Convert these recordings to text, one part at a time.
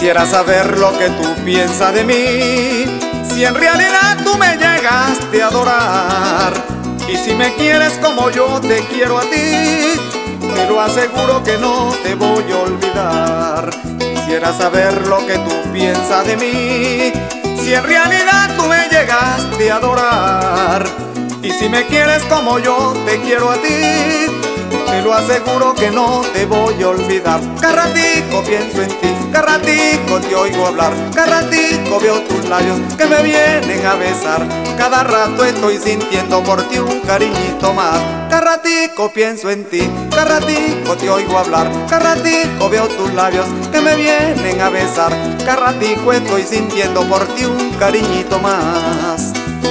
Quisiera saber lo que tú piensas de mí, si en realidad tú me llegaste a adorar, y si me quieres como yo te quiero a ti, te lo aseguro que no te voy a olvidar. Quisiera saber lo que tú piensas de mí, si en realidad tú me llegaste a adorar, y si me quieres como yo te quiero a ti, te lo aseguro que no te voy a olvidar. Cada ratico pienso en ti, cada ratico te oigo hablar, cada ratico veo tus labios que me vienen a besar. Cada rato estoy sintiendo por ti un cariñito más. Cada ratico pienso en ti, cada ratico te oigo hablar, cada ratico veo tus labios que me vienen a besar. Cada ratico estoy sintiendo por ti un cariñito más.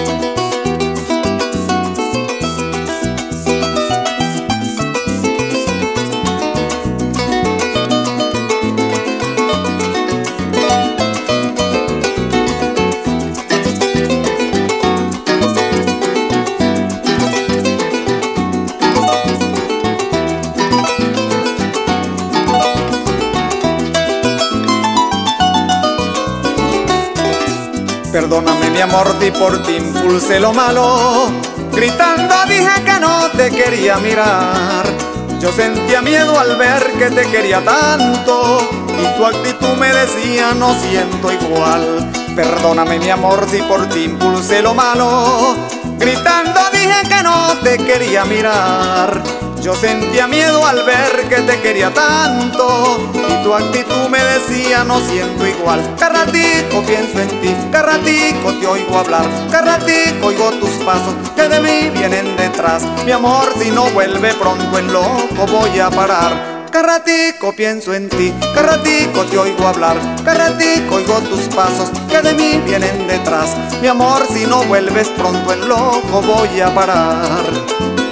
Perdóname mi amor, di por ti impulsé lo malo, gritando dije que no te quería mirar. Yo sentía miedo al ver que te quería tanto, y tu actitud me decía no siento igual. Perdóname mi amor si por ti impulsé lo malo, gritando dije que no te quería mirar. Yo sentía miedo al ver que te quería tanto, y tu actitud me decía no siento igual. Cada ratico pienso en ti, cada ratico te oigo hablar, cada ratico oigo tus pasos que de mí vienen detrás. Mi amor, si no vuelve pronto en loco voy a parar. Cada ratico pienso en ti, cada ratico te oigo hablar, cada ratico oigo tus pasos que de mí vienen detrás. Mi amor, si no vuelves pronto en loco voy a parar.